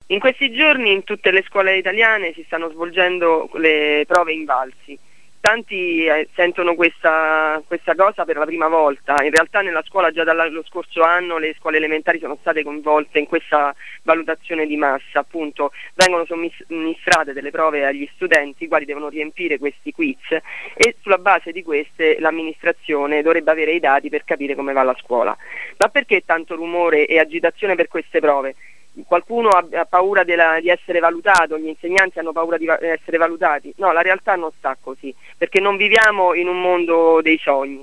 In questi giorni in tutte le scuole italiane si stanno svolgendo le prove Invalsi. Tanti sentono questa cosa per la prima volta. In realtà nella scuola già dallo scorso anno le scuole elementari sono state coinvolte in questa valutazione di massa. Appunto vengono somministrate delle prove agli studenti, i quali devono riempire questi quiz, e sulla base di queste l'amministrazione dovrebbe avere i dati per capire come va la scuola. Ma perché tanto rumore e agitazione per queste prove? Qualcuno ha paura di essere valutato, gli insegnanti hanno paura di essere valutati. No, la realtà non sta così, perché non viviamo in un mondo dei sogni.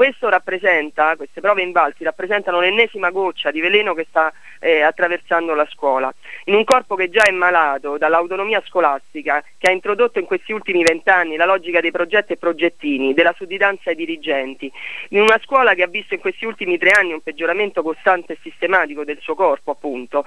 Queste prove Invalsi rappresentano l'ennesima goccia di veleno che sta attraversando la scuola, in un corpo che già è malato dall'autonomia scolastica, che ha introdotto in questi ultimi 20 anni la logica dei progetti e progettini, della sudditanza ai dirigenti, in una scuola che ha visto in questi ultimi 3 anni un peggioramento costante e sistematico del suo corpo, appunto,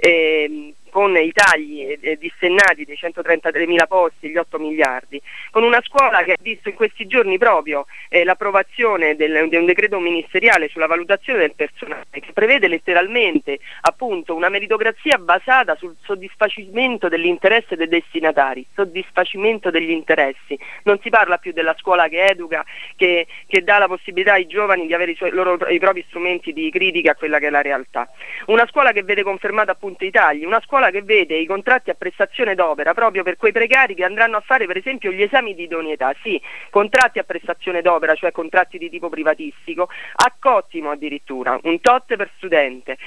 con i tagli dissennati dei 133.000 posti, gli 8 miliardi, con una scuola che ha visto in questi giorni proprio l'approvazione di un decreto ministeriale sulla valutazione del personale, che prevede letteralmente appunto una meritocrazia basata sul soddisfacimento dell'interesse dei destinatari, soddisfacimento degli interessi. Non si parla più della scuola che educa, che dà la possibilità ai giovani di avere i propri strumenti di critica a quella che è la realtà. Una scuola che vede confermata appunto i tagli, una scuola che vede i contratti a prestazione d'opera proprio per quei precari che andranno a fare per esempio gli esami di idoneità, sì, contratti a prestazione d'opera, cioè contratti di tipo privatistico, a cottimo addirittura, un tot per studente.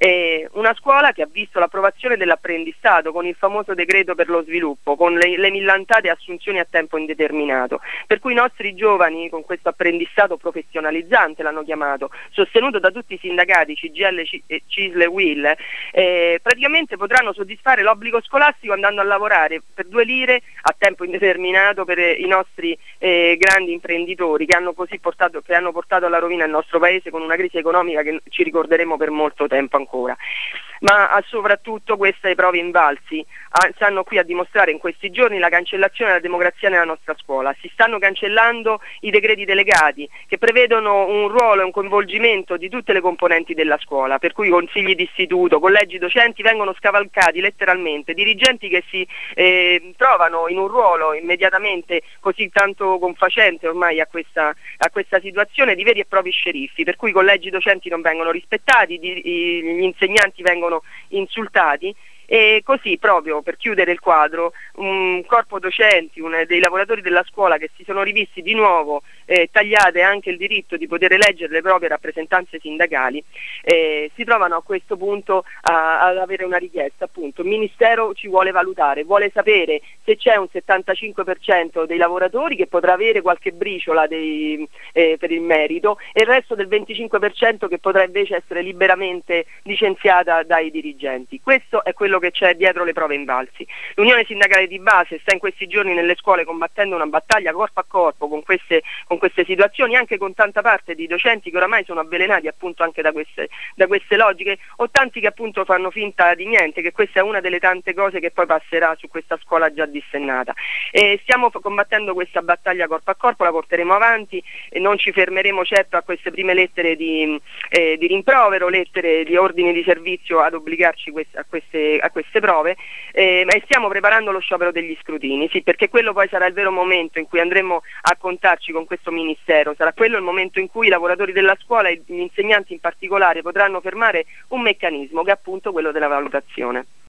Una scuola che ha visto l'approvazione dell'apprendistato con il famoso decreto per lo sviluppo, con le millantate assunzioni a tempo indeterminato, per cui i nostri giovani con questo apprendistato professionalizzante l'hanno chiamato, sostenuto da tutti i sindacati CGIL, CISL e UIL, praticamente potranno soddisfare l'obbligo scolastico andando a lavorare per 2 lire a tempo indeterminato per i nostri grandi imprenditori che hanno portato alla rovina il nostro paese con una crisi economica che ci ricorderemo per molto tempo ancora. Ma soprattutto queste prove Invalsi stanno qui a dimostrare in questi giorni la cancellazione della democrazia nella nostra scuola. Si stanno cancellando i decreti delegati che prevedono un ruolo e un coinvolgimento di tutte le componenti della scuola, per cui consigli d'istituto, collegi docenti vengono scavalcati letteralmente, dirigenti che si trovano in un ruolo immediatamente così tanto confacente ormai a questa situazione di veri e propri sceriffi, per cui i collegi docenti non vengono rispettati, gli insegnanti vengono insultati. E così, proprio per chiudere il quadro, un corpo docenti, dei lavoratori della scuola che si sono rivisti di nuovo tagliate anche il diritto di poter eleggere le proprie rappresentanze sindacali, si trovano a questo punto ad avere una richiesta. Appunto, il Ministero ci vuole valutare, vuole sapere se c'è un 75% dei lavoratori che potrà avere qualche briciola per il merito e il resto del 25% che potrà invece essere liberamente licenziata dai dirigenti. Questo è quello che c'è dietro le prove Invalsi. L'Unione Sindacale di Base sta in questi giorni nelle scuole combattendo una battaglia corpo a corpo con queste situazioni, anche con tanta parte di docenti che oramai sono avvelenati appunto anche da queste logiche, o tanti che appunto fanno finta di niente, che questa è una delle tante cose che poi passerà su questa scuola già dissennata. Stiamo combattendo questa battaglia corpo a corpo, la porteremo avanti e non ci fermeremo certo a queste prime lettere di rimprovero, lettere di ordine di servizio ad obbligarci a queste prove, e stiamo preparando lo sciopero degli scrutini, sì, perché quello poi sarà il vero momento in cui andremo a contarci con questo Ministero, sarà quello il momento in cui i lavoratori della scuola e gli insegnanti in particolare potranno fermare un meccanismo che è appunto quello della valutazione.